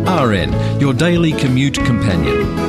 RN, your daily commute companion.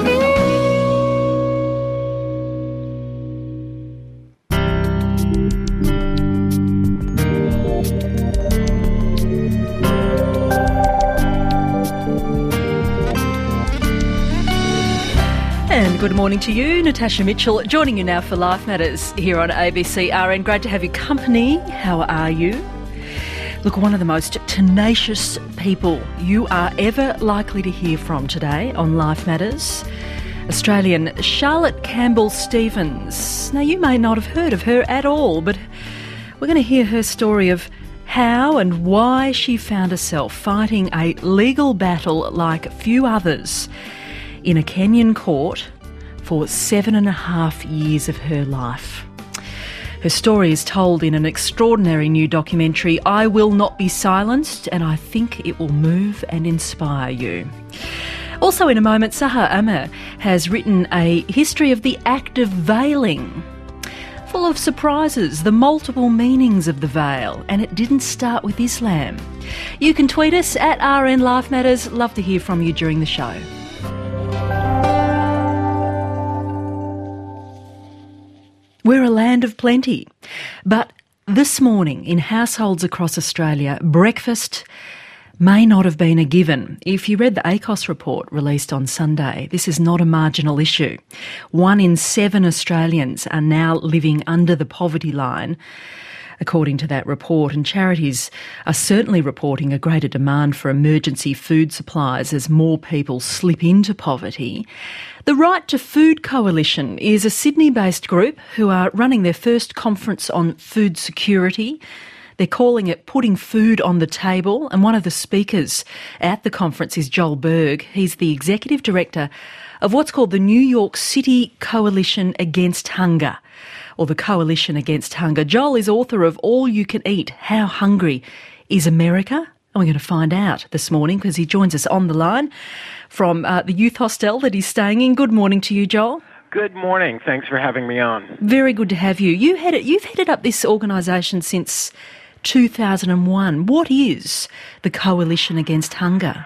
And good morning to you, Natasha Mitchell, joining you now for Life Matters here on ABC RN. Great to have your company. How are you? Look, one of the most tenacious people you are ever likely to hear from today on Life Matters, Australian Charlotte Campbell-Stephens. Now, you may not have heard of her at all, but we're going to hear her story of how and why she found herself fighting a legal battle like few others in a Kenyan court for 7.5 years of her life. Her story is told in an extraordinary new documentary, I Will Not Be Silenced, and I think it will move and inspire you. Also in a moment, Sahar Amar has written a history of the act of veiling, full of surprises, the multiple meanings of the veil, and it didn't start with Islam. You can tweet us at RN Life Matters. Love to hear from you during the show. We're a land of plenty, but this morning in households across Australia, breakfast may not have been a given. If you read the ACOS report released on Sunday, this is not a marginal issue. 1 in 7 Australians are now living under the poverty line, according to that report, and charities are certainly reporting a greater demand for emergency food supplies as more people slip into poverty. The Right to Food Coalition is a Sydney-based group who are running their first conference on food security. They're calling it Putting Food on the Table, and one of the speakers at the conference is Joel Berg. He's the executive director of what's called the New York City Coalition Against Hunger, or the Coalition Against Hunger. Joel is author of All You Can Eat, How Hungry is America? And we're going to find out this morning because he joins us on the line from the youth hostel that he's staying in. Good morning to you, Joel. Good morning. Thanks for having me on. Very good to have you. You've headed up this organisation since 2001. What is the Coalition Against Hunger?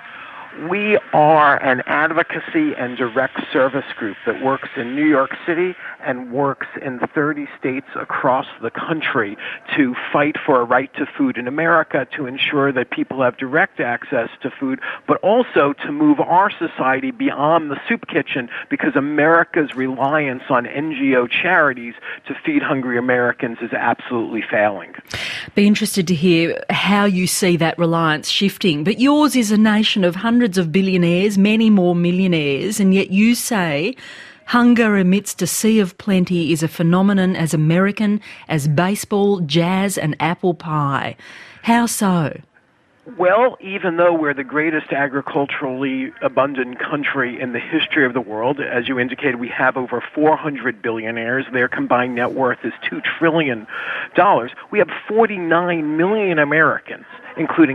We are an advocacy and direct service group that works in New York City and works in 30 states across the country to fight for a right to food in America, to ensure that people have direct access to food, but also to move our society beyond the soup kitchen, because America's reliance on NGO charities to feed hungry Americans is absolutely failing. Be interested to hear how you see that reliance shifting. But yours is a nation of hundreds of billionaires, many more millionaires, and yet you say hunger amidst a sea of plenty is a phenomenon as American as baseball, jazz and apple pie. How so? Well, even though we're the greatest agriculturally abundant country in the history of the world, as you indicated, we have over 400 billionaires. Their combined net worth is $2 trillion. We have 49 million Americans, including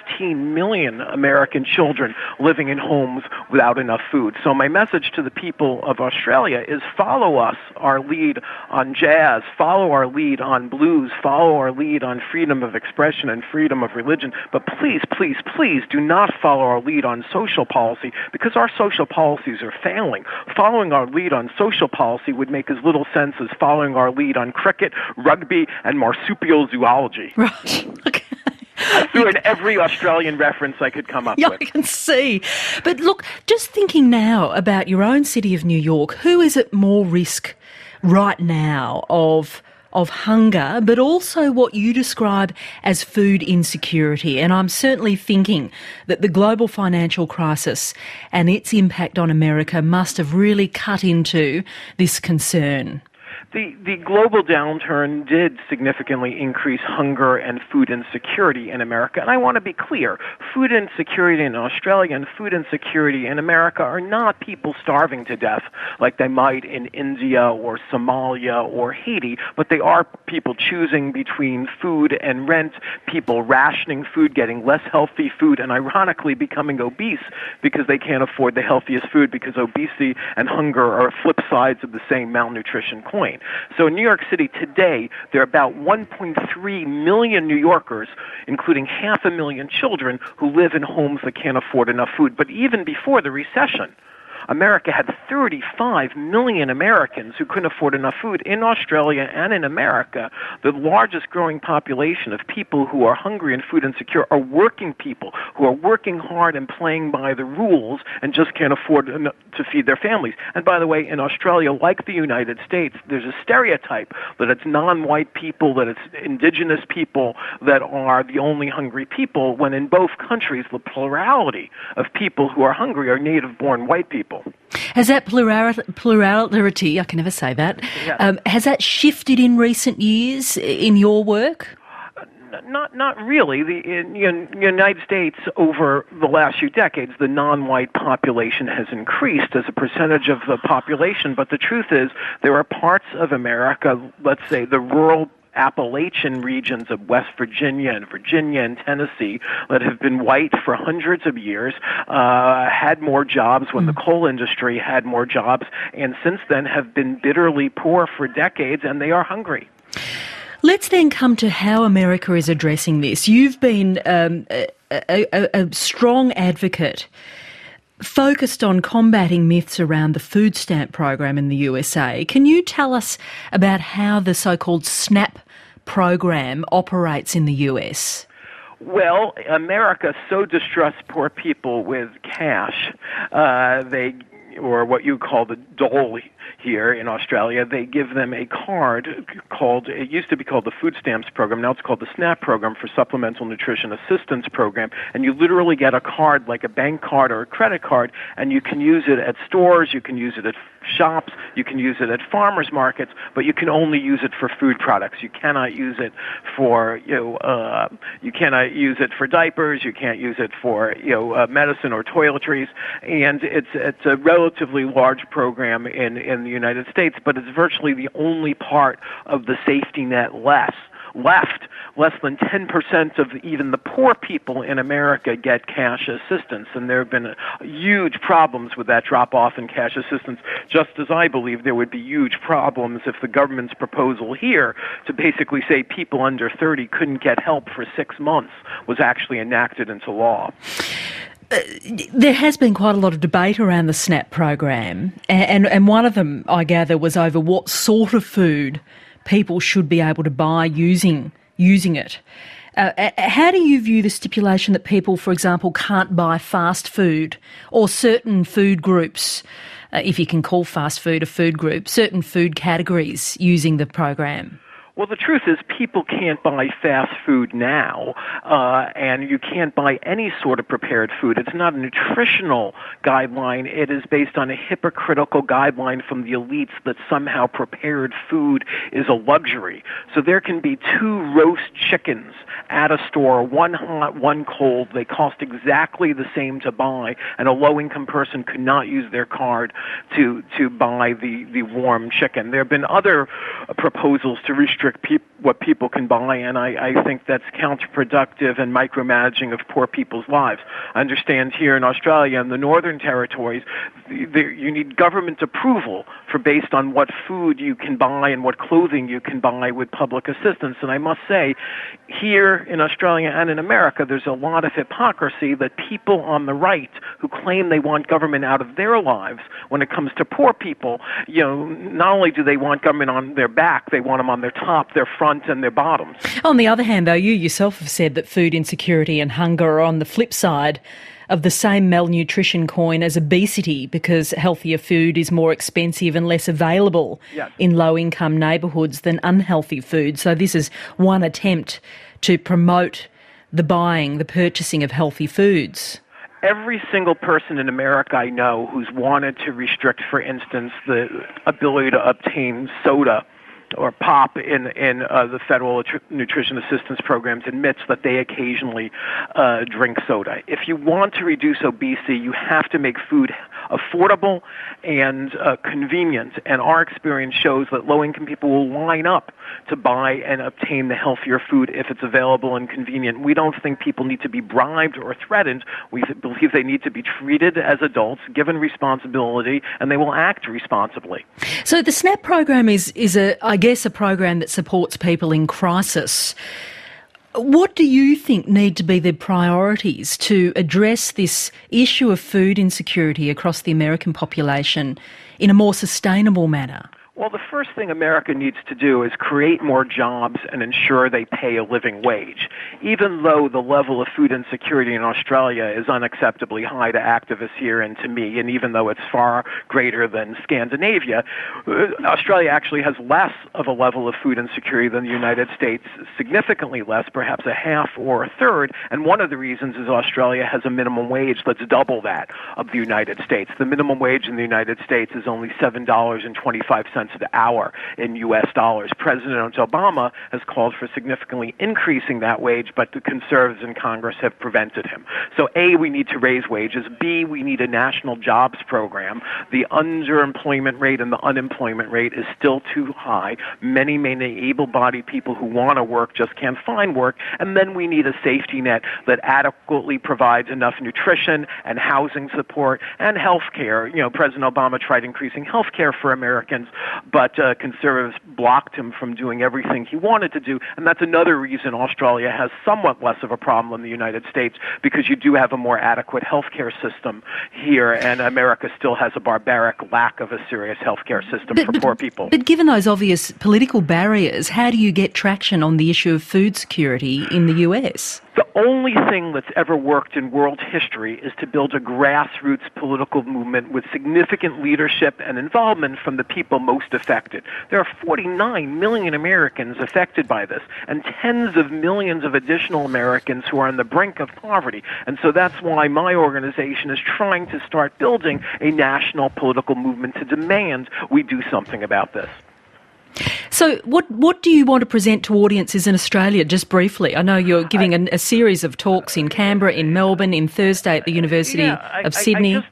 16 million American children living in homes without enough food. So my message to the people of Australia is follow us, our lead on jazz, follow our lead on blues, follow our lead on freedom of expression and freedom of religion, but please, please, please do not follow our lead on social policy, because our social policies are failing. Following our lead on social policy would make as little sense as following our lead on cricket, rugby, and marsupial zoology. Right, okay. I threw in every Australian reference I could come up with. I can see. But look, just thinking now about your own city of New York, who is at more risk right now of hunger, but also what you describe as food insecurity? And I'm certainly thinking that the global financial crisis and its impact on America must have really cut into this concern. The global downturn did significantly increase hunger and food insecurity in America. And I want to be clear, food insecurity in Australia and food insecurity in America are not people starving to death like they might in India or Somalia or Haiti, but they are people choosing between food and rent, people rationing food, getting less healthy food, and ironically becoming obese because they can't afford the healthiest food, because obesity and hunger are flip sides of the same malnutrition coin. point. So in New York City today, there are about 1.3 million New Yorkers, including 500,000 children, who live in homes that can't afford enough food. But even before the recession, America had 35 million Americans who couldn't afford enough food. In Australia and in America, the largest growing population of people who are hungry and food insecure are working people who are working hard and playing by the rules and just can't afford to feed their families. And by the way, in Australia, like the United States, there's a stereotype that it's non-white people, that it's indigenous people that are the only hungry people, when in both countries, the plurality of people who are hungry are native-born white people. Has that plurality, I can never say that, has that shifted in recent years in your work? Not really. In the United States, over the last few decades, the non-white population has increased as a percentage of the population, but the truth is there are parts of America, let's say the rural Appalachian regions of West Virginia and Tennessee that have been white for hundreds of years, had more jobs when the coal industry had more jobs, and since then have been bitterly poor for decades, and they are hungry. Let's then come to how America is addressing this. You've been a strong advocate focused on combating myths around the food stamp program in the USA. Can you tell us about how the so-called SNAP program operates in the US? Well, America so distrusts poor people with cash, or what you call the dole here in Australia, they give them a card called, it used to be called the Food Stamps Program, now it's called the SNAP Program, for Supplemental Nutrition Assistance Program, and you literally get a card like a bank card or a credit card, and you can use it at stores, you can use it at shops, you can use it at farmers markets, but you can only use it for food products. You cannot use it for, you cannot use it for diapers, you can't use it for, medicine or toiletries, and it's a relatively large program in the United States, but it's virtually the only part of the safety net left. Less than 10% of even the poor people in America get cash assistance, and there have been huge problems with that drop-off in cash assistance, just as I believe there would be huge problems if the government's proposal here to basically say people under 30 couldn't get help for 6 months was actually enacted into law. There has been quite a lot of debate around the SNAP program, and one of them, I gather, was over what sort of food people should be able to buy using it. How do you view the stipulation that people, for example, can't buy fast food or certain food groups, if you can call fast food a food group, certain food categories using the program? Well, the truth is people can't buy fast food now, and you can't buy any sort of prepared food. It's not a nutritional guideline. It is based on a hypocritical guideline from the elites that somehow prepared food is a luxury. So there can be 2 roast chickens at a store, one hot, one cold. They cost exactly the same to buy, and a low-income person could not use their card to buy the warm chicken. There have been other proposals to restrict what people can buy, and I think that's counterproductive and micromanaging of poor people's lives. I understand here in Australia and the Northern Territories, you need government approval for based on what food you can buy and what clothing you can buy with public assistance. And I must say, here in Australia and in America, there's a lot of hypocrisy that people on the right who claim they want government out of their lives, when it comes to poor people, not only do they want government on their back, they want them on their top, their front, and their bottoms. On the other hand, though, you yourself have said that food insecurity and hunger are on the flip side of the same malnutrition coin as obesity, because healthier food is more expensive and less available in low-income neighbourhoods than unhealthy food. So this is one attempt to promote the purchasing of healthy foods. Every single person in America I know who's wanted to restrict, for instance, the ability to obtain soda or pop in the federal nutrition assistance programs admits that they occasionally drink soda. If you want to reduce obesity, you have to make food affordable and convenient. And our experience shows that low-income people will line up to buy and obtain the healthier food if it's available and convenient. We don't think people need to be bribed or threatened. We believe they need to be treated as adults, given responsibility, and they will act responsibly. So the SNAP program is I guess, a program that supports people in crisis. What do you think need to be the priorities to address this issue of food insecurity across the American population in a more sustainable manner? Well, the first thing America needs to do is create more jobs and ensure they pay a living wage. Even though the level of food insecurity in Australia is unacceptably high to activists here and to me, and even though it's far greater than Scandinavia, Australia actually has less of a level of food insecurity than the United States, significantly less, perhaps a half or a third. And one of the reasons is Australia has a minimum wage that's double that of the United States. The minimum wage in the United States is only $7.25 an hour in U.S. dollars. President Obama has called for significantly increasing that wage, but the conservatives in Congress have prevented him. So A, we need to raise wages. B, we need a national jobs program. The underemployment rate and the unemployment rate is still too high. Many able-bodied people who want to work just can't find work. And then we need a safety net that adequately provides enough nutrition and housing support and health care. You know, President Obama tried increasing health care for Americans, but conservatives blocked him from doing everything he wanted to do. And that's another reason Australia has somewhat less of a problem than the United States, because you do have a more adequate health care system here, and America still has a barbaric lack of a serious health care system for poor people. But given those obvious political barriers, how do you get traction on the issue of food security in the US? The only thing that's ever worked in world history is to build a grassroots political movement with significant leadership and involvement from the people most affected. There are 49 million Americans affected by this, and tens of millions of additional Americans who are on the brink of poverty. And so that's why my organization is trying to start building a national political movement to demand we do something about this. So what do you want to present to audiences in Australia, just briefly? I know you're giving a series of talks in Canberra, in Melbourne, in Thursday at the University of Sydney.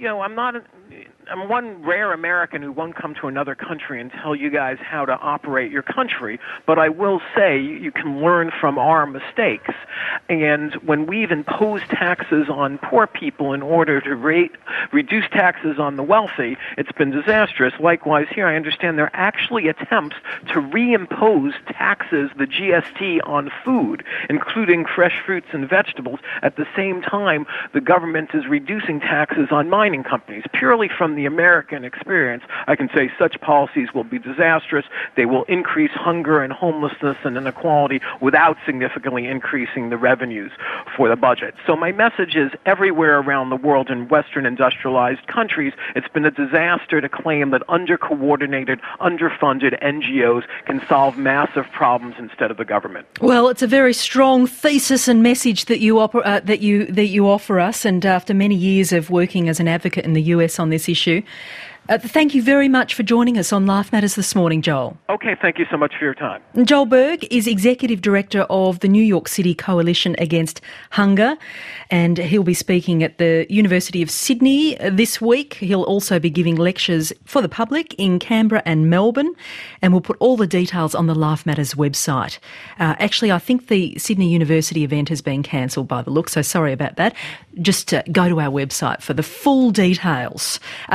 I'm one rare American who won't come to another country and tell you guys how to operate your country, but I will say you can learn from our mistakes. And when we've imposed taxes on poor people in order to reduce taxes on the wealthy, it's been disastrous. Likewise here, I understand there are actually attempts to reimpose taxes, the GST, on food, including fresh fruits and vegetables. At the same time, the government is reducing taxes on mining companies. Purely from the American experience, I can say such policies will be disastrous. They will increase hunger and homelessness and inequality without significantly increasing the revenues for the budget. So my message is, everywhere around the world in Western industrialized countries, it's been a disaster to claim that under-coordinated, underfunded NGOs can solve massive problems instead of the government. Well, it's a very strong thesis and message that you offer us, and after many years of working as an advocate in the US on this issue. Thank you very much for joining us on Life Matters this morning, Joel. Okay, thank you so much for your time. Joel Berg is Executive Director of the New York City Coalition Against Hunger, and he'll be speaking at the University of Sydney this week. He'll also be giving lectures for the public in Canberra and Melbourne, and we'll put all the details on the Life Matters website. Actually, I think the Sydney University event has been cancelled by the look, so sorry about that. Just go to our website for the full details,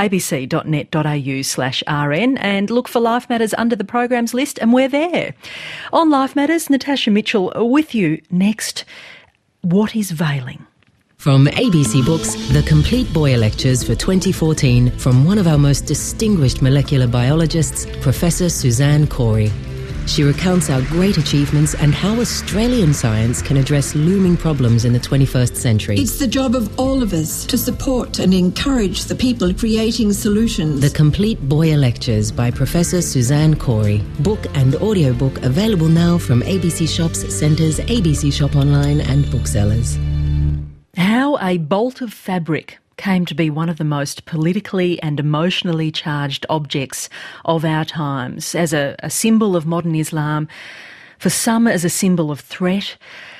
abc.net.au/rn, and look for Life Matters under the programs list, and we're there. On Life Matters, Natasha Mitchell with you next. What is veiling? From ABC Books, The Complete Boyer Lectures for 2014 from one of our most distinguished molecular biologists, Professor Suzanne Cory. She recounts our great achievements and how Australian science can address looming problems in the 21st century. It's the job of all of us to support and encourage the people creating solutions. The Complete Boyer Lectures by Professor Suzanne Cory. Book and audiobook available now from ABC Shops, Centres, ABC Shop Online and booksellers. How a bolt of fabric came to be one of the most politically and emotionally charged objects of our times, as a symbol of modern Islam, for some as a symbol of threat.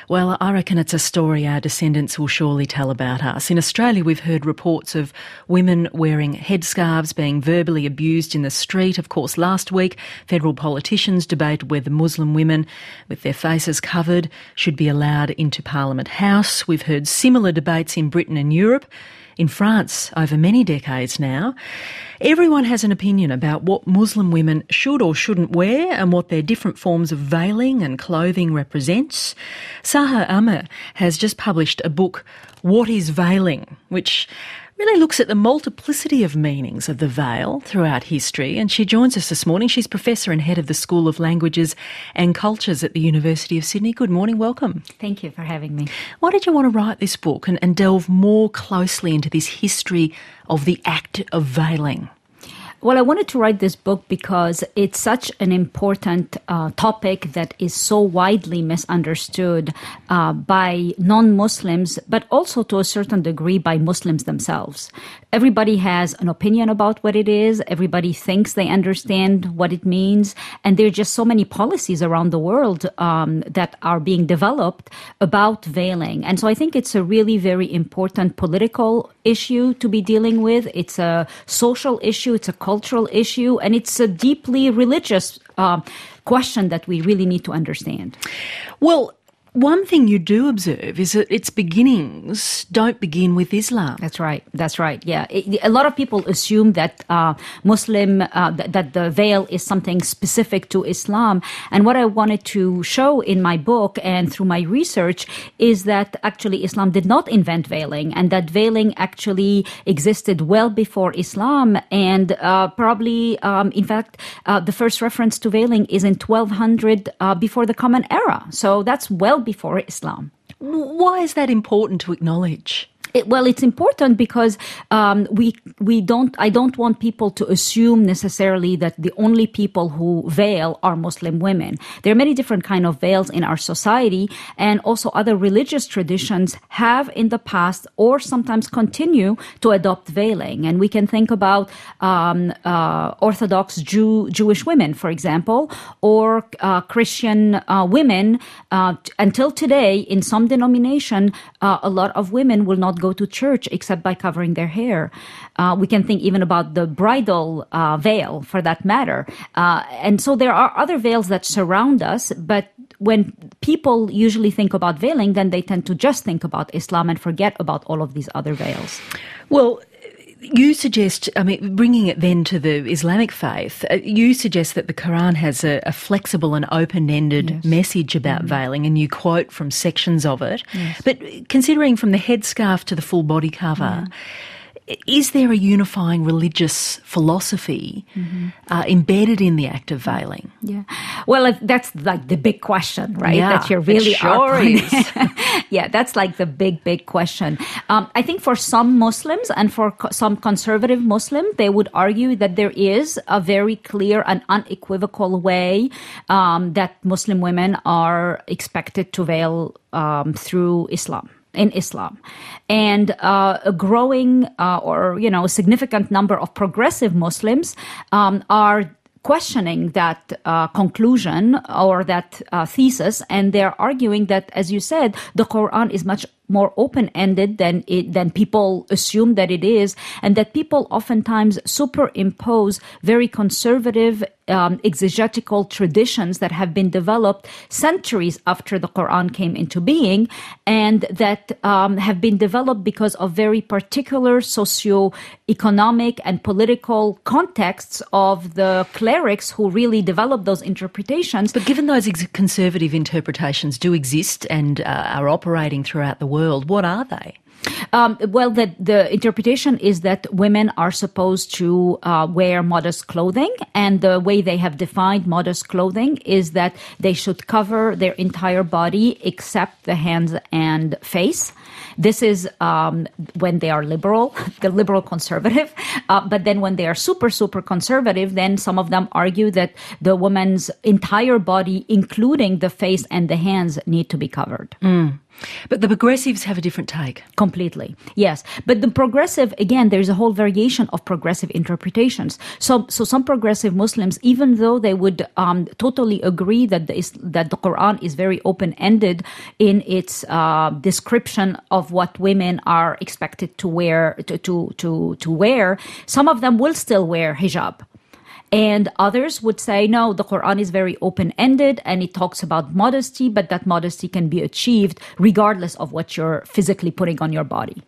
Well, I reckon it's a story our descendants will surely tell about us. In Australia, we've heard reports of women wearing headscarves, being verbally abused in the street. Of course, last week, federal politicians debated whether Muslim women with their faces covered should be allowed into Parliament House. We've heard similar debates in Britain and Europe. In France, over many decades now. Everyone has an opinion about what Muslim women should or shouldn't wear and what their different forms of veiling and clothing represents. Sahar Amir has just published a book, What is Veiling?, which really looks at the multiplicity of meanings of the veil throughout history, and she joins us this morning. She's Professor and Head of the School of Languages and Cultures at the University of Sydney. Good morning, welcome. Thank you for having me. Why did you want to write this book and delve more closely into this history of the act of veiling? Well, I wanted to write this book because it's such an important topic that is so widely misunderstood by non-Muslims, but also to a certain degree by Muslims themselves. Everybody has an opinion about what it is. Everybody thinks they understand what it means. And there are just so many policies around the world that are being developed about veiling. And so I think it's a really very important political issue to be dealing with. It's a social issue. It's a cultural issue. And it's a deeply religious question that we really need to understand. Well, one thing you do observe is that its beginnings don't begin with Islam. That's right. That's right. Yeah. A lot of people assume that that the veil is something specific to Islam. And what I wanted to show in my book and through my research is that actually Islam did not invent veiling, and that veiling actually existed well before Islam. And probably, in fact, the first reference to veiling is in 1200 before the Common Era. So that's well before Islam. Why is that important to acknowledge? Well, it's important because I don't want people to assume necessarily that the only people who veil are Muslim women. There are many different kind of veils in our society, and also other religious traditions have in the past or sometimes continue to adopt veiling. And we can think about Orthodox Jewish women, for example, or Christian women. Until today, in some denomination, a lot of women will not go to church except by covering their hair. We can think even about the bridal veil, for that matter. And so there are other veils that surround us, but when people usually think about veiling, then they tend to just think about Islam and forget about all of these other veils. Well, you suggest, bringing it then to the Islamic faith, you suggest that the Quran has a flexible and open-ended message about veiling, and you quote from sections of it. Yes. But considering from the headscarf to the full body cover, is there a unifying religious philosophy embedded in the act of veiling? Yeah. Well, that's like the big question, right? Yeah, that you're really it sure is. Yeah, that's like the big question. I think for some Muslims and for some conservative Muslims, they would argue that there is a very clear and unequivocal way that Muslim women are expected to veil through Islam. In Islam. And a growing a significant number of progressive Muslims are questioning that conclusion or that thesis, and they're arguing that, as you said, the Quran is much more open-ended than people assume that it is, and that people oftentimes superimpose very conservative exegetical traditions that have been developed centuries after the Quran came into being, and that have been developed because of very particular socio-economic and political contexts of the clerics who really developed those interpretations. But given those conservative interpretations do exist and are operating throughout the world, what are they? Well, the interpretation is that women are supposed to wear modest clothing, and the way they have defined modest clothing is that they should cover their entire body except the hands and face. This is when they are liberal, the liberal conservative. But then when they are super conservative, then some of them argue that the woman's entire body, including the face and the hands, need to be covered. But the progressives have a different take. Completely, yes. But the progressive, again, there's a whole variation of progressive interpretations. So some progressive Muslims, even though they would totally agree that the Quran is very open-ended in its description of what women are expected to wear, to wear, some of them will still wear hijab. And others would say, no, the Quran is very open-ended and it talks about modesty, but that modesty can be achieved regardless of what you're physically putting on your body.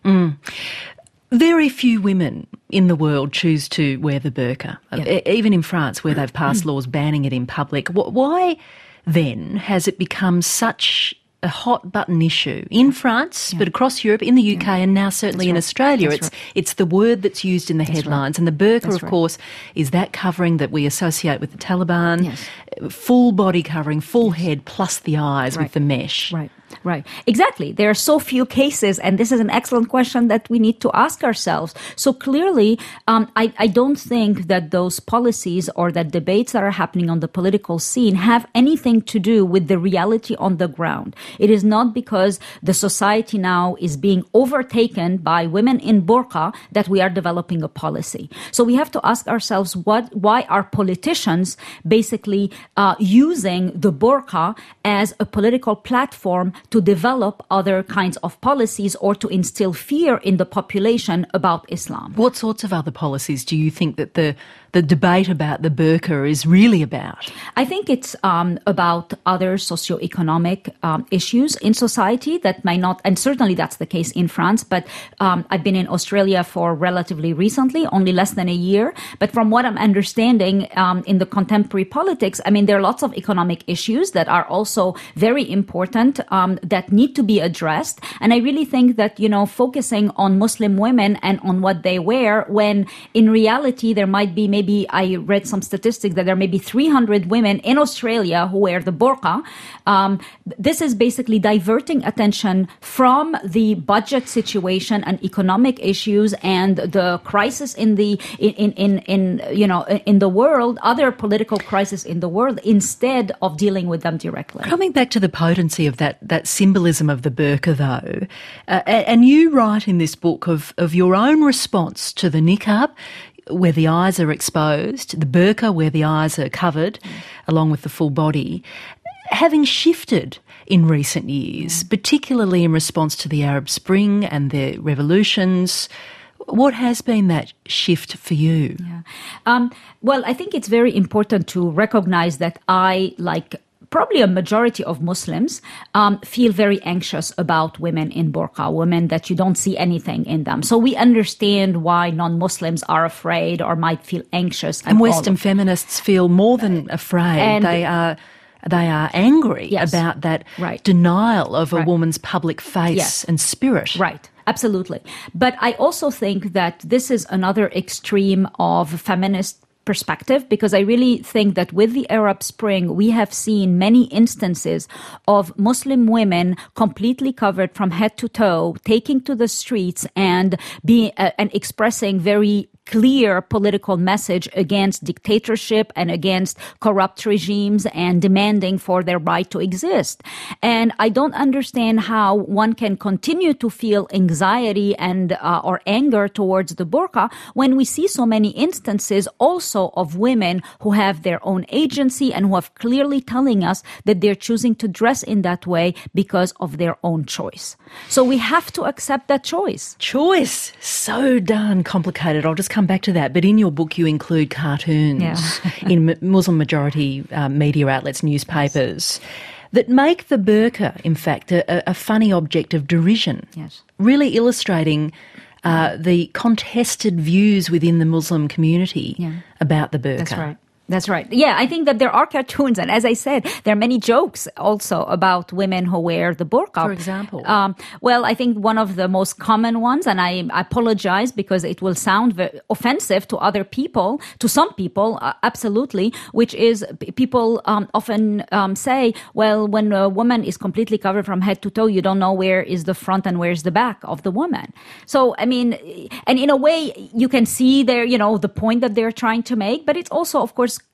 Very few women in the world choose to wear the burqa, even in France where they've passed laws banning it in public. Why then has it become such a hot button issue in France, but across Europe, in the UK, and now certainly in Australia? It's the word that's used in the headlines. And the burqa, of course, is that covering that we associate with the Taliban. Full body covering, full head, plus the eyes with the mesh. Right. Exactly. There are so few cases, and this is an excellent question that we need to ask ourselves. So clearly, I don't think that those policies or that debates that are happening on the political scene have anything to do with the reality on the ground. It is not because the society now is being overtaken by women in burqa that we are developing a policy. So we have to ask ourselves why are politicians basically using the burqa as a political platform to develop other kinds of policies or to instill fear in the population about Islam. What sorts of other policies do you think that the debate about the burqa is really about? I think it's about other socioeconomic issues in society that might not, and certainly that's the case in France, but I've been in Australia for relatively recently, only less than a year. But from what I'm understanding in the contemporary politics, I mean, there are lots of economic issues that are also very important that need to be addressed. And I really think that, focusing on Muslim women and on what they wear, when in reality there might be maybe I read some statistics that there may be 300 women in Australia who wear the burqa. This is basically diverting attention from the budget situation and economic issues and the crisis in the world, other political crisis in the world, instead of dealing with them directly. Coming back to the potency of that symbolism of the burqa, though, and you write in this book of your own response to the niqab, where the eyes are exposed, the burqa where the eyes are covered, along with the full body, having shifted in recent years, particularly in response to the Arab Spring and the revolutions. What has been that shift for you? Well, I think it's very important to recognize that probably a majority of Muslims feel very anxious about women in burqa, women that you don't see anything in them. So we understand why non-Muslims are afraid or might feel anxious. And Western feminists feel more than afraid. And they are angry about that denial of a woman's public face and spirit. Right. Absolutely. But I also think that this is another extreme of feminist perspective, because I really think that with the Arab Spring, we have seen many instances of Muslim women completely covered from head to toe, taking to the streets and expressing very clear political message against dictatorship and against corrupt regimes and demanding for their right to exist. And I don't understand how one can continue to feel anxiety and or anger towards the burqa when we see so many instances also of women who have their own agency and who are clearly telling us that they're choosing to dress in that way because of their own choice. So we have to accept that choice. Choice. So darn complicated. I'll just come back to that. But in your book, you include cartoons in Muslim-majority media outlets, newspapers, that make the burqa, in fact, a funny object of derision, really illustrating the contested views within the Muslim community about the burqa. That's right. Yeah, I think that there are cartoons, and as I said, there are many jokes also about women who wear the burqa. For example? Well, I think one of the most common ones, and I apologize because it will sound very offensive to other people, to some people, absolutely, which is people often say, well, when a woman is completely covered from head to toe, you don't know where is the front and where is the back of the woman. So, I mean, and in a way, you can see there, the point that they're trying to make, but it's also, of course,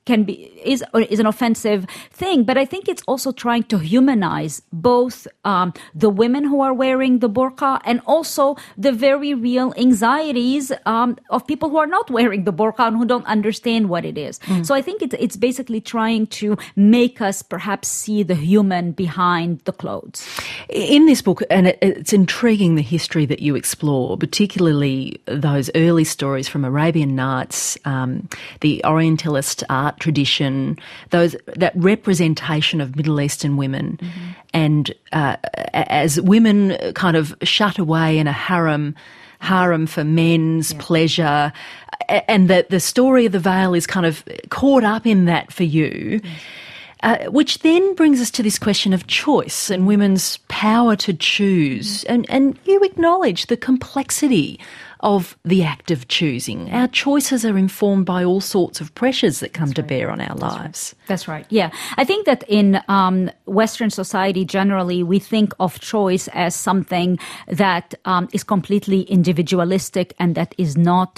is an offensive thing, but I think it's also trying to humanize both the women who are wearing the burqa and also the very real anxieties of people who are not wearing the burqa and who don't understand what it is. So I think it's basically trying to make us perhaps see the human behind the clothes. In this book, and it's intriguing the history that you explore, particularly those early stories from Arabian Nights, the Orientalist art tradition, that representation of Middle Eastern women, and as women kind of shut away in a harem for men's pleasure, and that the story of the veil is kind of caught up in that for you. Which then brings us to this question of choice and women's power to choose. And you acknowledge the complexity of the act of choosing. Our choices are informed by all sorts of pressures that come to bear on our lives. That's right. Yeah. I think that in Western society generally, we think of choice as something that is completely individualistic and that is not,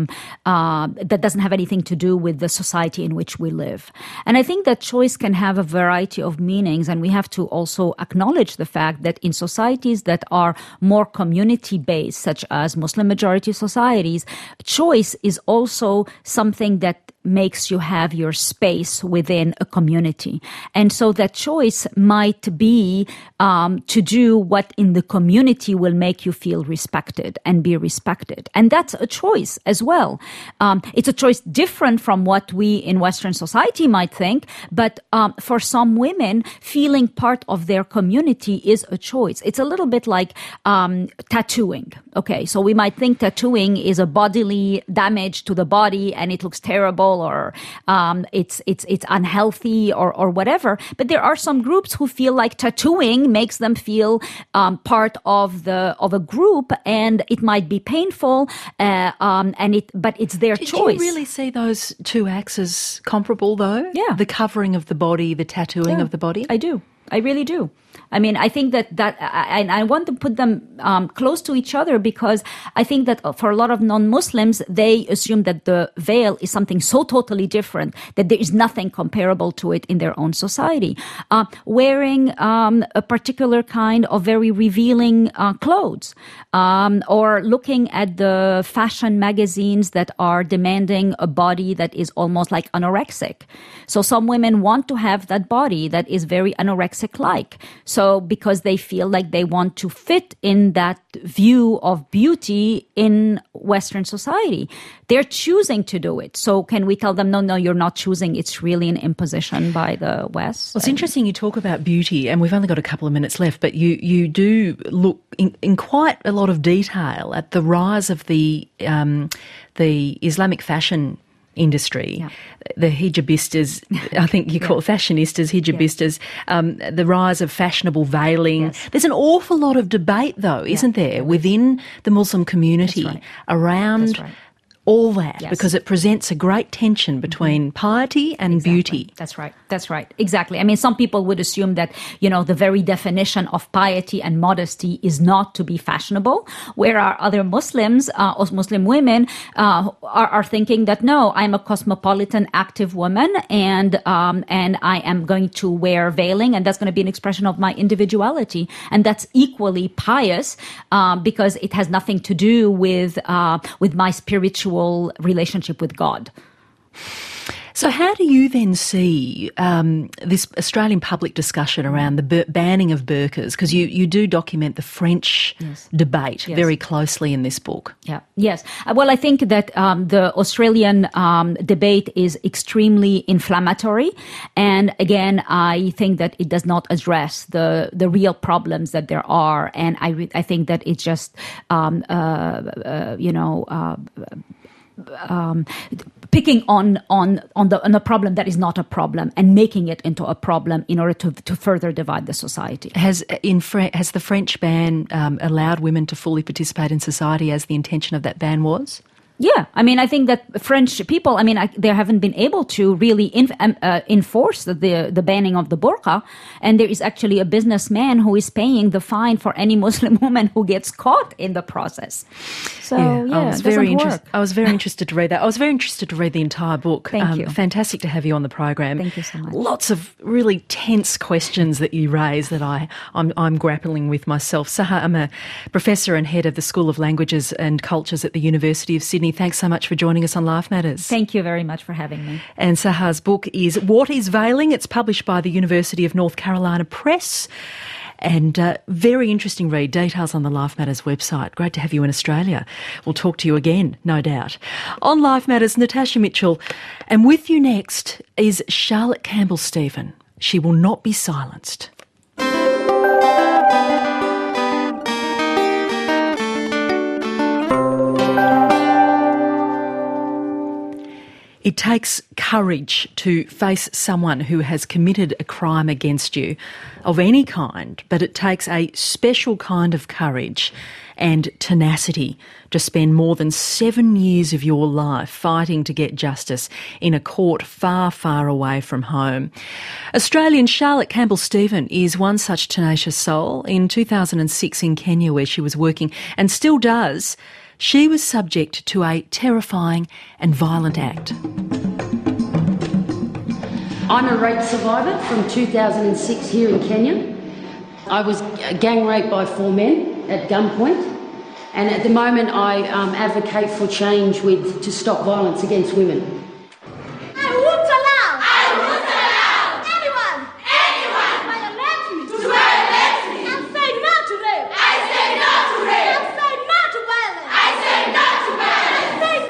that doesn't have anything to do with the society in which we live. And I think that choice can have a variety of meanings, and we have to also acknowledge the fact that in societies that are more community-based, such as Muslim majority societies, choice is also something that makes you have your space within a community. And so that choice might be to do what in the community will make you feel respected and be respected. And that's a choice as well. It's a choice different from what we in Western society might think, but for some women, feeling part of their community is a choice. It's a little bit like tattooing. Okay, so we might think tattooing is a bodily damage to the body and it looks terrible, or it's unhealthy or whatever. But there are some groups who feel like tattooing makes them feel part of a group, and it might be painful, but it's their choice. Do you really see those two acts as comparable, though? Yeah, the covering of the body, the tattooing of the body. I do. I really do. I mean, I think that I want to put them close to each other, because I think that for a lot of non-Muslims, they assume that the veil is something so totally different that there is nothing comparable to it in their own society. Wearing a particular kind of very revealing clothes, or looking at the fashion magazines that are demanding a body that is almost like anorexic. So some women want to have that body that is very anorexic-like. So because they feel like they want to fit in that view of beauty in Western society, they're choosing to do it. So can we tell them, no, you're not choosing. It's really an imposition by the West. Well, it's interesting you talk about beauty, and we've only got a couple of minutes left, but you do look in quite a lot of detail at the rise of the Islamic fashion industry, the hijabistas, I think you call it fashionistas, hijabistas, the rise of fashionable veiling. Yes. There's an awful lot of debate, though, isn't there, within the Muslim community around all that, because it presents a great tension between piety and beauty. That's right. Exactly. I mean, some people would assume that, the very definition of piety and modesty is not to be fashionable, where our other Muslims, or Muslim women, are thinking that, no, I'm a cosmopolitan, active woman, and I am going to wear veiling, and that's going to be an expression of my individuality. And that's equally pious, because it has nothing to do with my spiritual relationship with God. So how do you then see this Australian public discussion around the banning of burqas? Because you do document the French debate very closely in this book. Yeah. Yes. Well, I think that the Australian debate is extremely inflammatory. And again, I think that it does not address the real problems that there are. And I think that it's just, picking on a problem that is not a problem and making it into a problem in order to further divide the society. Has the French ban allowed women to fully participate in society as the intention of that ban was? Yeah, I mean, I think that French people, I mean, they haven't been able to really enforce the banning of the burqa, and there is actually a businessman who is paying the fine for any Muslim woman who gets caught in the process. So, I was very interested. I was very interested to read that. I was very interested to read the entire book. Thank you. Fantastic to have you on the program. Thank you so much. Lots of really tense questions that you raise that I'm grappling with myself. Sahar, I'm a professor and head of the School of Languages and Cultures at the University of Sydney. Thanks so much for joining us on Life Matters. Thank you very much for having me. And Sahar's book is What is Veiling? It's published by the University of North Carolina Press. And very interesting read, details on the Life Matters website. Great to have you in Australia. We'll talk to you again, no doubt. On Life Matters, Natasha Mitchell. And with you next is Charlotte Campbell-Stephen. She will not be silenced. It takes courage to face someone who has committed a crime against you of any kind, but it takes a special kind of courage and tenacity to spend more than 7 years of your life fighting to get justice in a court far, far away from home. Australian Charlotte Campbell-Stephen is one such tenacious soul. In 2006 in Kenya, where she was working and still does, she was subject to a terrifying and violent act. I'm a rape survivor from 2006 here in Kenya. I was gang raped by 4 men at gunpoint, and at the moment I advocate for change to stop violence against women. I won't allow anyone to violate me. I say no to rape. I say no to rape. I say no to violence. I say no to violence. I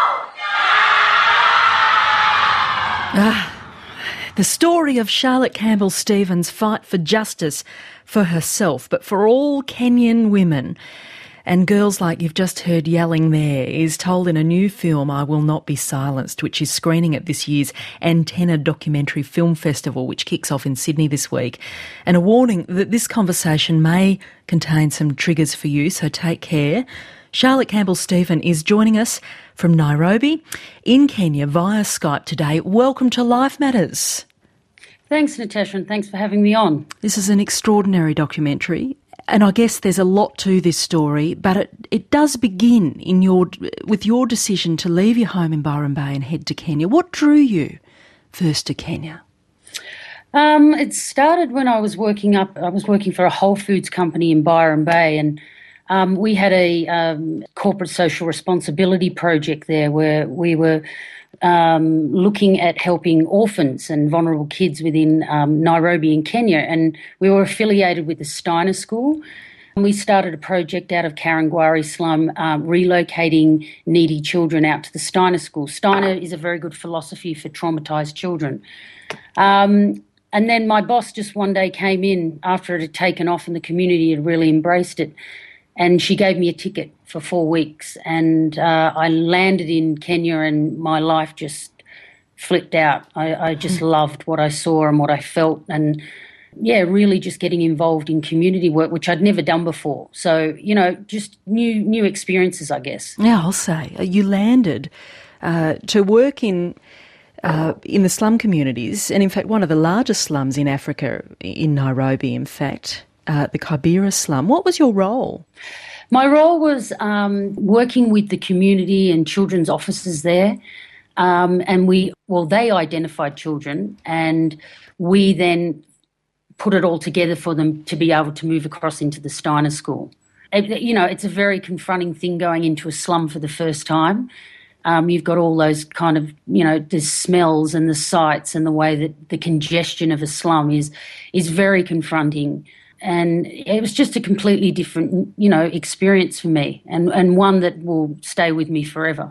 say no. The story of Charlotte Campbell-Stephen's fight for justice for herself, but for all Kenyan women and girls like you've just heard yelling there, is told in a new film, I Will Not Be Silenced, which is screening at this year's Antenna Documentary Film Festival, which kicks off in Sydney this week. And a warning that this conversation may contain some triggers for you, so take care. Charlotte Campbell-Stephen is joining us from Nairobi in Kenya via Skype today. Welcome to Life Matters. Thanks, Natasha, and thanks for having me on. This is an extraordinary documentary, and I guess there's a lot to this story, but it does begin with your decision to leave your home in Byron Bay and head to Kenya. What drew you first to Kenya? It started when I was working for a Whole Foods company in Byron Bay, and we had a corporate social responsibility project there where we were looking at helping orphans and vulnerable kids within Nairobi in Kenya, and we were affiliated with the Steiner School. And we started a project out of Karangwari slum, relocating needy children out to the Steiner School. Steiner is a very good philosophy for traumatised children. And then my boss just one day came in after it had taken off and the community had really embraced it, and she gave me a ticket for 4 weeks, and I landed in Kenya and my life just flipped out. I just loved what I saw and what I felt, and really just getting involved in community work, which I'd never done before. So, just new experiences, I guess. Yeah, I'll say. You landed to work in the slum communities, and in fact one of the largest slums in Africa, in Nairobi, in fact, the Kibera slum. What was your role? My role was working with the community and children's officers there, and they identified children, and we then put it all together for them to be able to move across into the Steiner School. It's a very confronting thing going into a slum for the first time. You've got all those kind of, the smells and the sights and the way that the congestion of a slum is very confronting. And it was just a completely different, experience for me, and one that will stay with me forever.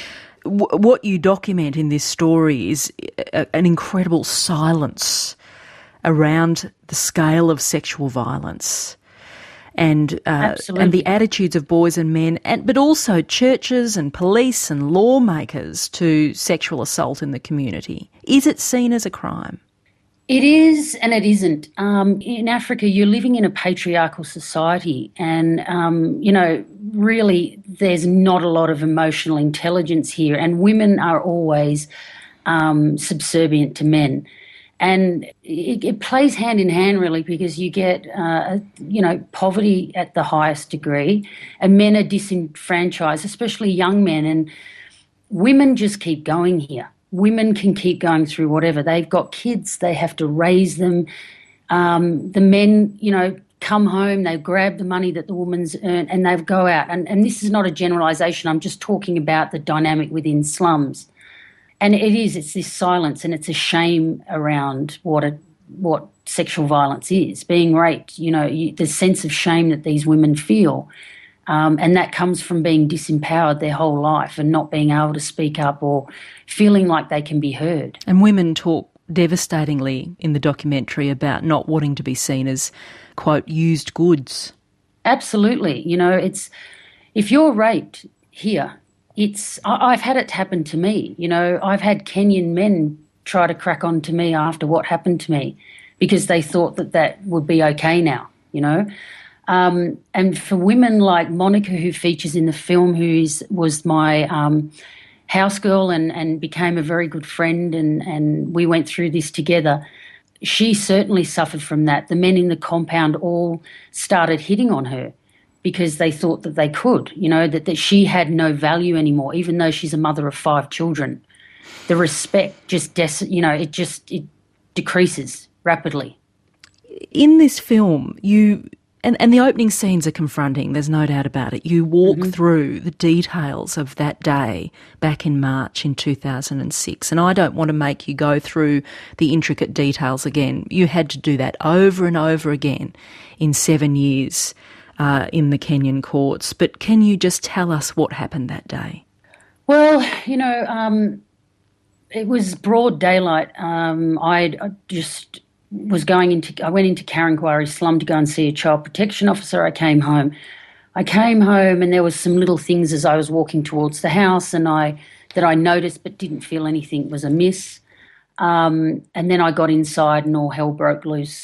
What you document in this story is an incredible silence around the scale of sexual violence and the attitudes of boys and men, but also churches and police and lawmakers to sexual assault in the community. Is it seen as a crime? It is and it isn't. In Africa, you're living in a patriarchal society and, really there's not a lot of emotional intelligence here, and women are always subservient to men. And it plays hand in hand, really, because you get, poverty at the highest degree, and men are disenfranchised, especially young men, and women just keep going here. Women can keep going through whatever. They've got kids, they have to raise them. The men, come home, they grab the money that the woman's earned and they go out. And this is not a generalisation, I'm just talking about the dynamic within slums. And it's this silence and it's a shame around what sexual violence is, being raped, the sense of shame that these women feel. And that comes from being disempowered their whole life and not being able to speak up or feeling like they can be heard. And women talk devastatingly in the documentary about not wanting to be seen as, quote, used goods. Absolutely. If you're raped here, I've had it happen to me. I've had Kenyan men try to crack on to me after what happened to me because they thought that would be okay now, And for women like Monica, who features in the film, was my house girl and became a very good friend, and we went through this together, she certainly suffered from that. The men in the compound all started hitting on her because they thought that they could, that she had no value anymore, even though she's a mother of 5 children. The respect just, it decreases rapidly. In this film, And the opening scenes are confronting, there's no doubt about it. You walk through the details of that day back in March in 2006, and I don't want to make you go through the intricate details again. You had to do that over and over again in 7 years in the Kenyan courts. But can you just tell us what happened that day? Well, it was broad daylight. I went into Karankwari slum to go and see a child protection officer. I came home and there was some little things as I was walking towards the house that I noticed but didn't feel anything was amiss. And then I got inside and all hell broke loose.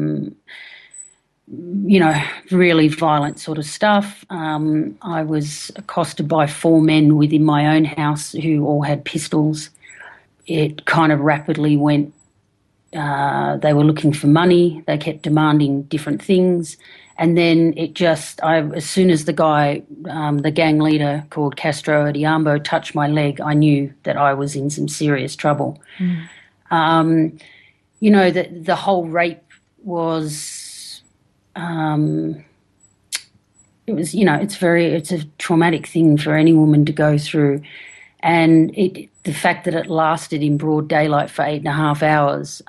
Really violent sort of stuff. I was accosted by 4 men within my own house who all had pistols. It kind of rapidly went. They were looking for money. They kept demanding different things. And then as soon as the guy, the gang leader called Castro Adhiambo, touched my leg, I knew that I was in some serious trouble. The whole rape was, it's a traumatic thing for any woman to go through. And the fact that it lasted in broad daylight for 8.5 hours,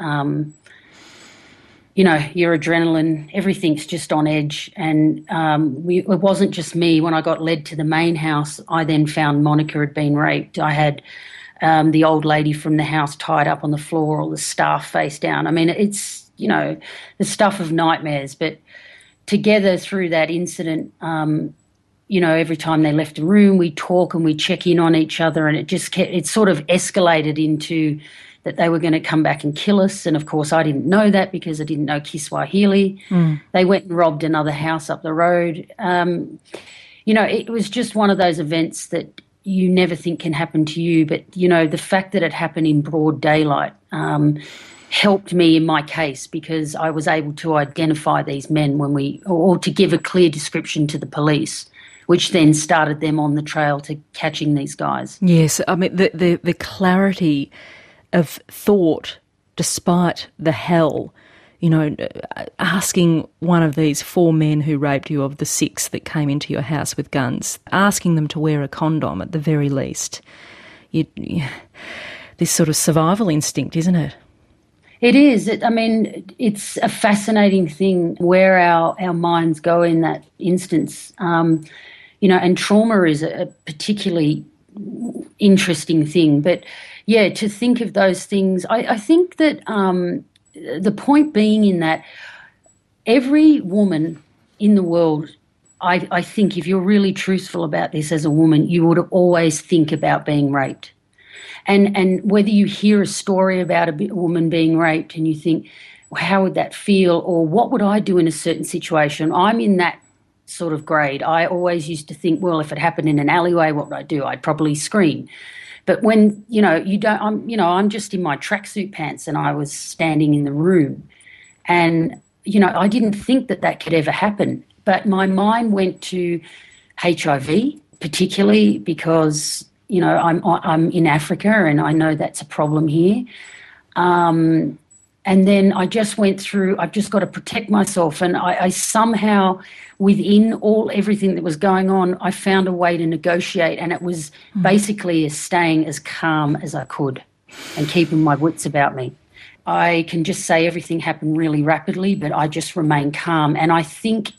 your adrenaline, everything's just on edge. And it wasn't just me. When I got led to the main house, I then found Monica had been raped. I had the old lady from the house tied up on the floor, all the staff face down. I mean, it's, the stuff of nightmares. But together through that incident, every time they left a room, we talk and we check in on each other, and it sort of escalated into that they were going to come back and kill us. And, of course, I didn't know that because I didn't know Kiswahili. They went and robbed another house up the road. It was just one of those events that you never think can happen to you. But, the fact that it happened in broad daylight helped me in my case because I was able to identify these men or to give a clear description to the police, which then started them on the trail to catching these guys. Yes, I mean, the clarity of thought, despite the hell, asking one of these 4 men who raped you, of the 6 that came into your house with guns, asking them to wear a condom at the very least. This sort of survival instinct, isn't it? It is. It's a fascinating thing where our minds go in that instance. And trauma is a particularly interesting thing. But, yeah, to think of those things, I think that the point being in that every woman in the world, I think if you're really truthful about this as a woman, you would always think about being raped. And whether you hear a story about a woman being raped and you think, well, how would that feel, or what would I do in a certain situation? I'm in that sort of grade. I always used to think, well, if it happened in an alleyway, what would I do? I'd probably scream. But when, I'm just in my tracksuit pants and I was standing in the room and, I didn't think that could ever happen. But my mind went to HIV, particularly because, I'm in Africa and I know that's a problem here. And then I just went through, I've just got to protect myself. And I somehow, within everything that was going on, I found a way to negotiate. And it was basically staying as calm as I could and keeping my wits about me. I can just say everything happened really rapidly, but I just remained calm. And I think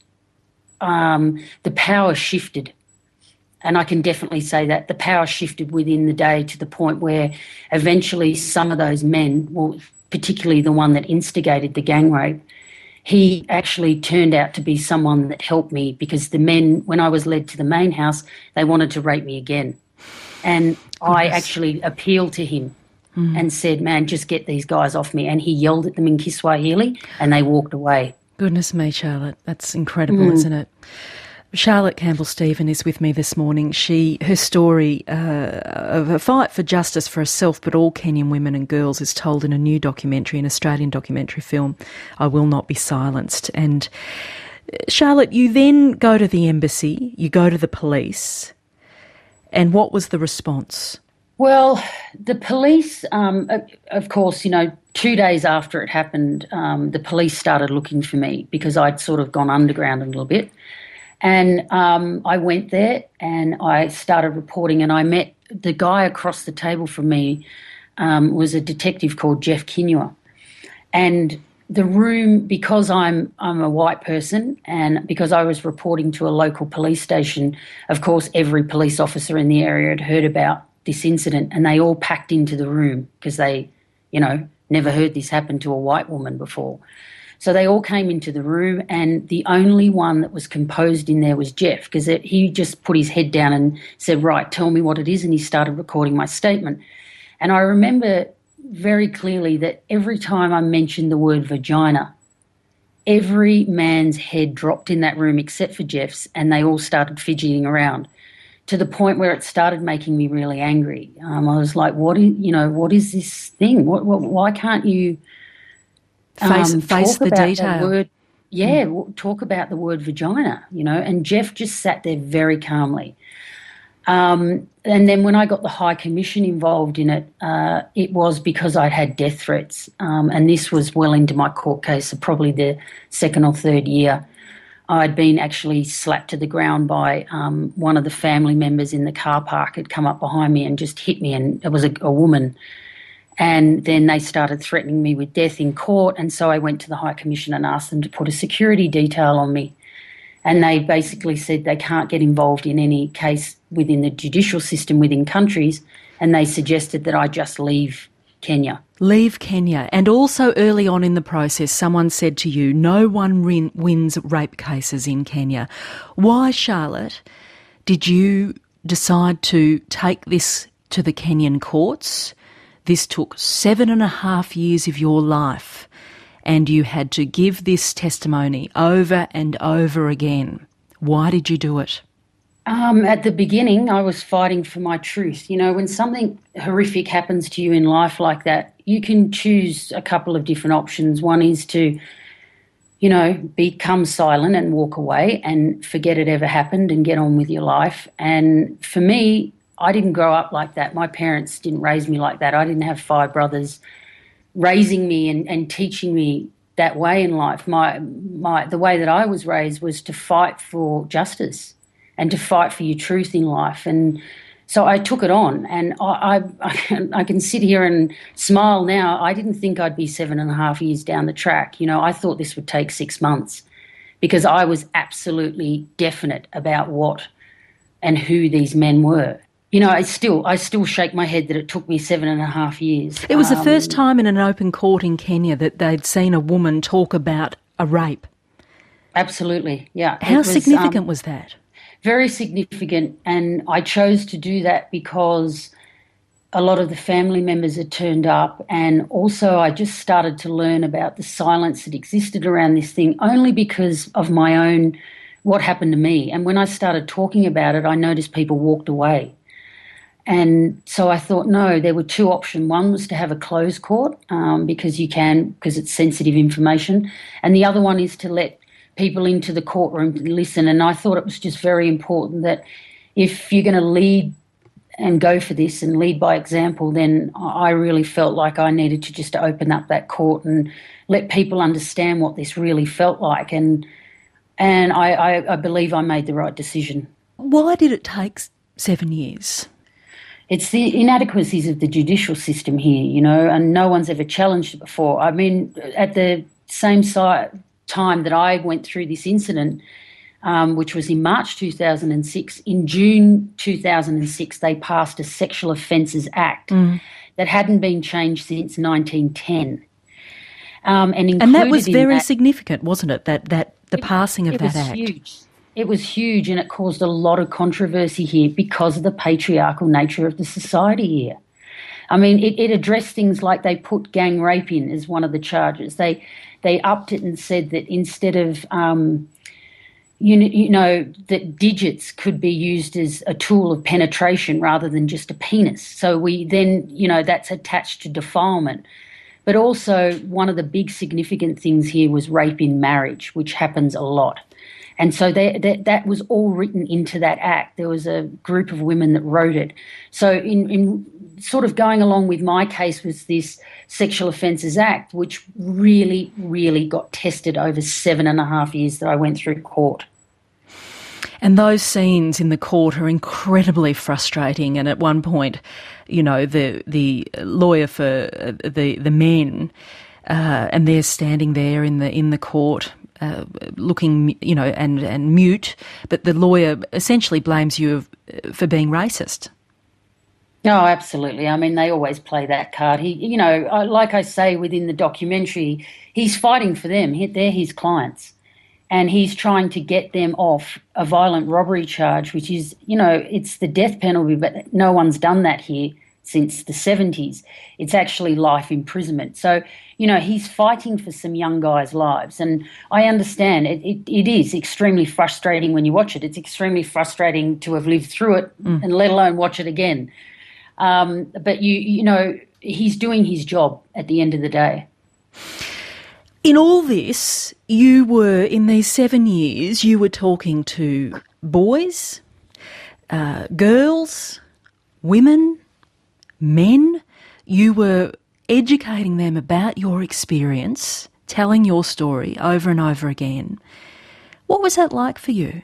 the power shifted. And I can definitely say that the power shifted within the day to the point where eventually some of those men, well, particularly the one that instigated the gang rape, he actually turned out to be someone that helped me, because the men, when I was led to the main house, they wanted to rape me again. And I actually appealed to him and said, man, just get these guys off me. And he yelled at them in Kiswahili and they walked away. Goodness me, Charlotte. That's incredible, isn't it? Charlotte Campbell-Stephen is with me this morning. Her story of a fight for justice for herself, but all Kenyan women and girls, is told in a new documentary, an Australian documentary film, I Will Not Be Silenced. And Charlotte, you then go to the embassy, you go to the police, and what was the response? Well, the police, of course, 2 days after it happened, the police started looking for me because I'd sort of gone underground a little bit. And I went there and I started reporting, and I met the guy across the table from me, was a detective called Jeff Kinua. And the room, because I'm a white person and because I was reporting to a local police station, of course, every police officer in the area had heard about this incident, and they all packed into the room because they, never heard this happen to a white woman before. So they all came into the room, and the only one that was composed in there was Jeff, because he just put his head down and said, right, tell me what it is, and he started recording my statement. And I remember very clearly that every time I mentioned the word vagina, every man's head dropped in that room except for Jeff's, and they all started fidgeting around, to the point where it started making me really angry. I was like, what is this thing? Why can't you face the detail? Talk about the word vagina, and Jeff just sat there very calmly. And then when I got the High Commission involved in it, it was because I'd had death threats, and this was well into my court case, so probably the second or third year. I'd been actually slapped to the ground by one of the family members in the car park. Had come up behind me and just hit me, and it was a woman. And then they started threatening me with death in court, and so I went to the High Commission and asked them to put a security detail on me. And they basically said they can't get involved in any case within the judicial system within countries, and they suggested that I just leave Kenya. Leave Kenya. And also early on in the process, someone said to you, no one wins rape cases in Kenya. Why, Charlotte, did you decide to take this to the Kenyan courts? This took 7.5 years of your life, and you had to give this testimony over and over again. Why did you do it? At the beginning, I was fighting for my truth. When something horrific happens to you in life like that, you can choose a couple of different options. One is to, become silent and walk away and forget it ever happened and get on with your life. And for me, I didn't grow up like that. My parents didn't raise me like that. I didn't have 5 brothers raising me and teaching me that way in life. The way that I was raised was to fight for justice and to fight for your truth in life. And so I took it on, and I can sit here and smile now. I didn't think I'd be 7.5 years down the track. I thought this would take 6 months, because I was absolutely definite about what and who these men were. I still shake my head that it took me 7.5 years. It was the first time in an open court in Kenya that they'd seen a woman talk about a rape. Absolutely, yeah. How significant was that? Very significant, and I chose to do that because a lot of the family members had turned up, and also I just started to learn about the silence that existed around this thing only because of my own, what happened to me. And when I started talking about it, I noticed people walked away. And so I thought, no, there were two options. One was to have a closed court because it's sensitive information. And the other one is to let people into the courtroom to listen. And I thought it was just very important that if you're going to lead and go for this and lead by example, then I really felt like I needed to just open up that court and let people understand what this really felt like. And I believe I made the right decision. Why did it take 7 years? It's the inadequacies of the judicial system here, and no one's ever challenged it before. I mean, at the same time that I went through this incident, which was in March 2006, in June 2006 they passed a Sexual Offences Act that hadn't been changed since 1910. And that was very significant, wasn't it, that the passing of that act? Huge. It was huge, and it caused a lot of controversy here because of the patriarchal nature of the society here. I mean, it addressed things like they put gang rape in as one of the charges. They upped it and said that instead of, that digits could be used as a tool of penetration rather than just a penis. So we then, that's attached to defilement. But also one of the big significant things here was rape in marriage, which happens a lot. And so that was all written into that act. There was a group of women that wrote it. So in sort of going along with my case was this Sexual Offences Act, which really, really got tested over 7.5 years that I went through court. And those scenes in the court are incredibly frustrating. And at one point, the lawyer for the men, and they're standing there in the court, looking, and mute, but the lawyer essentially blames you for being racist. No, absolutely. I mean, they always play that card. He, like I say within the documentary, he's fighting for them. They're his clients. And he's trying to get them off a violent robbery charge, which is, it's the death penalty, but no one's done that here since the 70s. It's actually life imprisonment. So, he's fighting for some young guys' lives. And I understand it is extremely frustrating when you watch it. It's extremely frustrating to have lived through it and let alone watch it again. But, he's doing his job at the end of the day. In all this, in these 7 years, you were talking to boys, girls, women, men. You were educating them about your experience, telling your story over and over again. What was that like for you?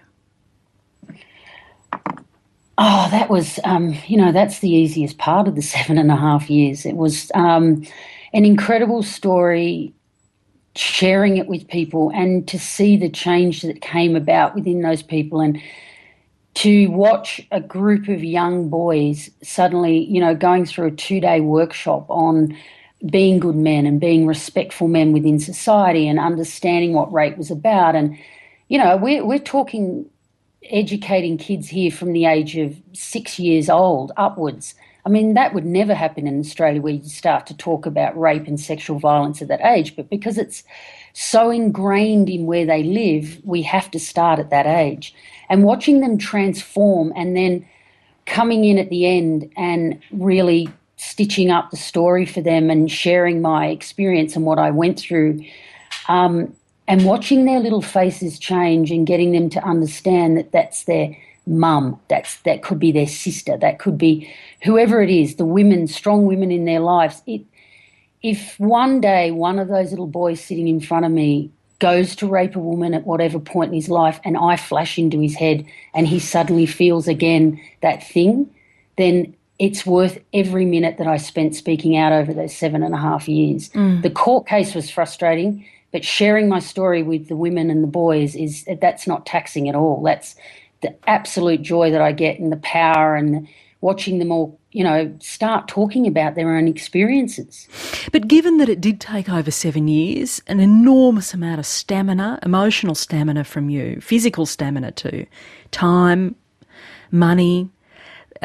Oh, that was, that's the easiest part of the 7.5 years. It was an incredible story, sharing it with people and to see the change that came about within those people, and to watch a group of young boys suddenly, going through a 2-day workshop on being good men and being respectful men within society and understanding what rape was about. And, we're talking educating kids here from the age of 6 years old upwards. I mean, that would never happen in Australia where you start to talk about rape and sexual violence at that age. But because it's so ingrained in where they live, we have to start at that age. And watching them transform and then coming in at the end and really stitching up the story for them and sharing my experience and what I went through, and watching their little faces change and getting them to understand that that's their mum, that could be their sister, that could be whoever it is, the women, strong women in their lives. If one day one of those little boys sitting in front of me goes to rape a woman at whatever point in his life and I flash into his head and he suddenly feels again that thing, then it's worth every minute that I spent speaking out over those 7.5 years. The court case was frustrating, but sharing my story with the women and the boys that's not taxing at all. That's the absolute joy that I get and the power and watching them all, start talking about their own experiences. But given that it did take over 7 years, an enormous amount of stamina, emotional stamina from you, physical stamina too, time, money,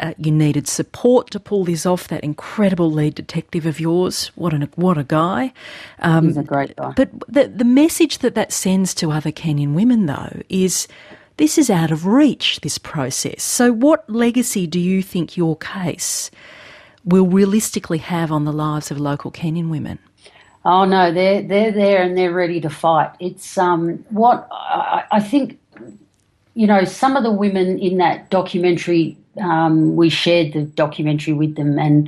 You needed support to pull this off. That incredible lead detective of yours, what a guy! He's a great guy. But the message that sends to other Kenyan women, though, is this is out of reach. This process. So, what legacy do you think your case will realistically have on the lives of local Kenyan women? Oh no, they're there and they're ready to fight. It's what I think. You know, some of the women in that documentary, we shared the documentary with them, and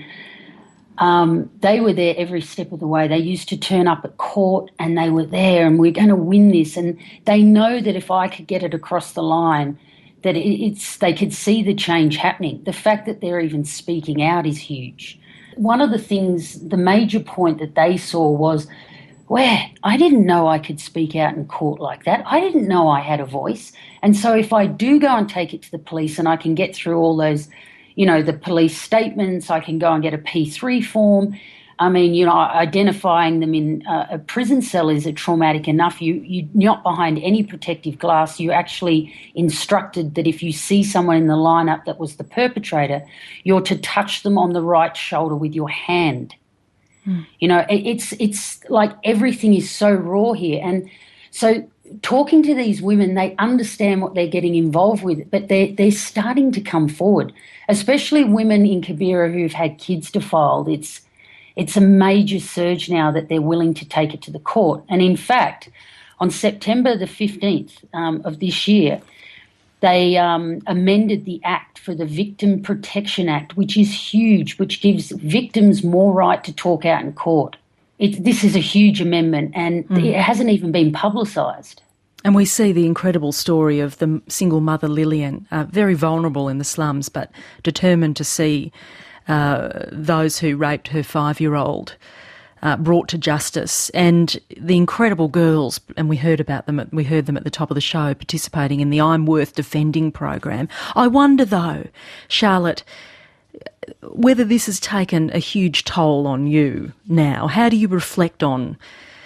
they were there every step of the way. They used to turn up at court and they were there, and we're going to win this. And they know that if I could get it across the line, that they could see the change happening. The fact that they're even speaking out is huge. One of the things, the major point that they saw was, where I didn't know I could speak out in court like that. I didn't know I had a voice. And so if I do go and take it to the police and I can get through all those, you know, the police statements, I can go and get a P3 form. I mean, you know, identifying them in a prison cell is traumatic enough. You're not behind any protective glass. You're actually instructed that if you see someone in the lineup that was the perpetrator, you're to touch them on the right shoulder with your hand. You know, it's like everything is so raw here. And so talking to these women, they understand what they're getting involved with, but they're starting to come forward, especially women in Kibera who've had kids defiled. It's a major surge now that they're willing to take it to the court. And in fact, on September the 15th of this year, they amended the Act for the Victim Protection Act, which is huge, which gives victims more right to talk out in court. This is a huge amendment, and it hasn't even been publicised. And we see the incredible story of the single mother Lillian, very vulnerable in the slums, but determined to see those who raped her 5-year-old brought to justice, and the incredible girls, and we heard them at the top of the show, participating in the I'm Worth Defending program. I wonder though, Charlotte, whether this has taken a huge toll on you now. How do you reflect on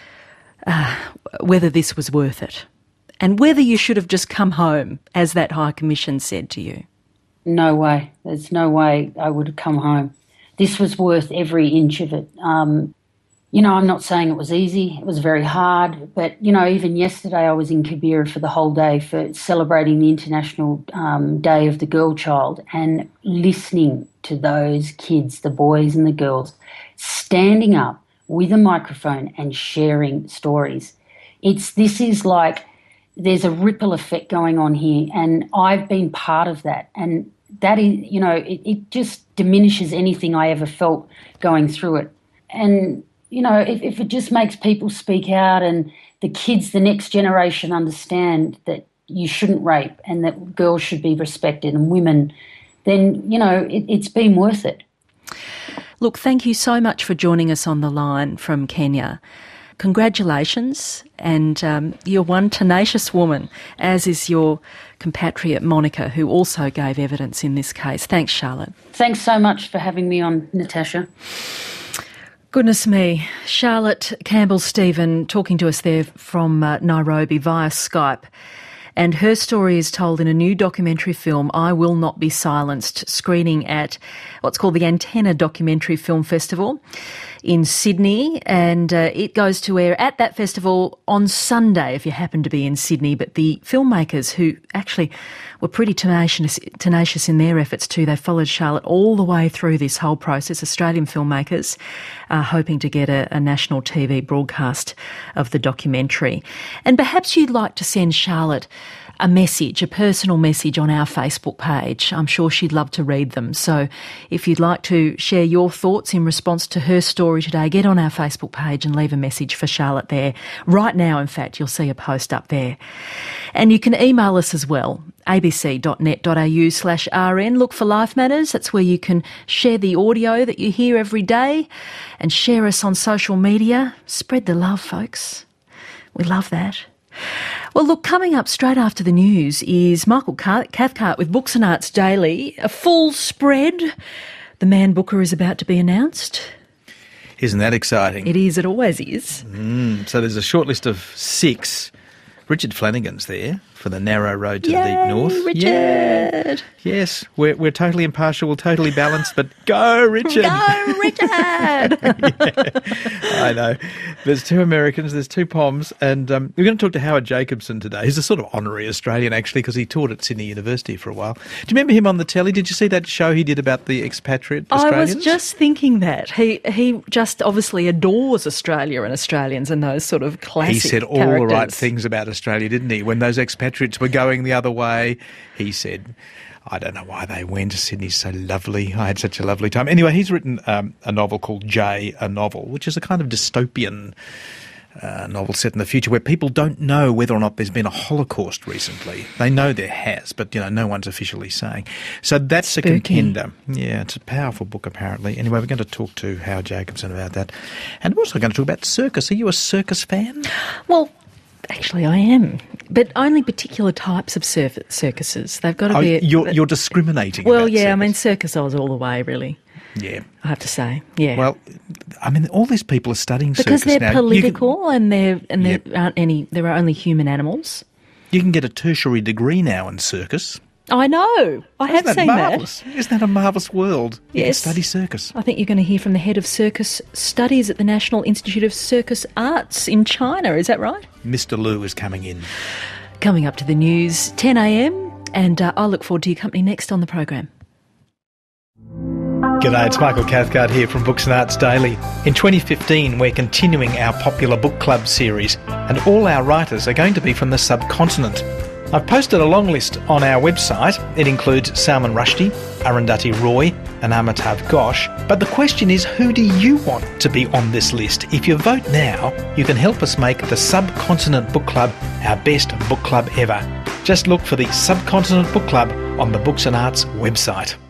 whether this was worth it, and whether you should have just come home, as that High Commission said to you? No way. There's no way I would have come home. This was worth every inch of it. You know, I'm not saying it was easy. It was very hard. But, you know, even yesterday I was in Kibera for the whole day for celebrating the International Day of the Girl Child, and listening to those kids, the boys and the girls, standing up with a microphone and sharing stories. This is like there's a ripple effect going on here, and I've been part of that. And that is, you know, it just diminishes anything I ever felt going through it. And you know, if it just makes people speak out and the kids, the next generation, understand that you shouldn't rape and that girls should be respected and women, then, you know, it's been worth it. Look, thank you so much for joining us on the line from Kenya. Congratulations, and you're one tenacious woman, as is your compatriot Monica, who also gave evidence in this case. Thanks, Charlotte. Thanks so much for having me on, Natasha. Goodness me. Charlotte Campbell-Stephen talking to us there from Nairobi via Skype. And her story is told in a new documentary film, I Will Not Be Silenced, screening at what's called the Antenna Documentary Film Festival in Sydney. And it goes to air at that festival on Sunday, if you happen to be in Sydney. But the filmmakers, who actually were pretty tenacious in their efforts too, they followed Charlotte all the way through this whole process. Australian filmmakers are hoping to get a national TV broadcast of the documentary. And perhaps you'd like to send Charlotte a message, a personal message on our Facebook page. I'm sure she'd love to read them. So if you'd like to share your thoughts in response to her story today, get on our Facebook page and leave a message for Charlotte there. Right now, in fact, you'll see a post up there. And you can email us as well, abc.net.au/RN. Look for Life Matters. That's where you can share the audio that you hear every day and share us on social media. Spread the love, folks. We love that. Well, look, coming up straight after the news is Michael Cathcart with Books and Arts Daily. A full spread. The Man Booker is about to be announced. Isn't that exciting? It is. It always is. So there's a short list of 6. Richard Flanagan's there for for the narrow road to the deep north. Richard! Yeah. Yes, we're totally impartial, totally balanced, but go, Richard! Go, Richard! I know. There's 2 Americans, there's 2 Poms, and we're going to talk to Howard Jacobson today. He's a sort of honorary Australian, actually, because he taught at Sydney University for a while. Do you remember him on the telly? Did you see that show he did about the expatriate Australians? I was just thinking that. He just obviously adores Australia and Australians and those sort of classic He said all characters. the right things about Australia, didn't he? When those expatriates were going the other way, he said, I don't know why they went. Sydney's so lovely. I had such a lovely time. Anyway, he's written a novel called Jay, a Novel, which is a kind of dystopian novel set in the future where people don't know whether or not there's been a Holocaust recently. They know there has, but, no one's officially saying. So that's Spooky. a contender. Yeah, it's a powerful book, apparently. Anyway, we're going to talk to Howard Jacobson about that. And we're also going to talk about circus. Are you a circus fan? Well, actually, I am, but only particular types of circuses. They've got to be. You're discriminating. Well, about yeah, circus. I mean, circus Oz all the way, really. Yeah, I have to say, yeah. Well, I mean, all these people are studying because circus now. they're political and there Yep. there are only human animals. You can get a tertiary degree now in circus. I know. I have seen marvellous? Isn't that a marvellous world? You can Yes. study circus. I think you're going to hear from the head of circus studies at the National Institute of Circus Arts in China. Is that right? Mr. Liu is coming in. Coming up to the news, 10 a.m, and I look forward to your company next on the program. G'day, it's Michael Cathcart here from Books and Arts Daily. In 2015, we're continuing our popular book club series, and all our writers are going to be from the subcontinent. I've posted a long list on our website. It includes Salman Rushdie, Arundhati Roy and Amitav Ghosh. But the question is, who do you want to be on this list? If you vote now, you can help us make the Subcontinent Book Club our best book club ever. Just look for the Subcontinent Book Club on the Books and Arts website.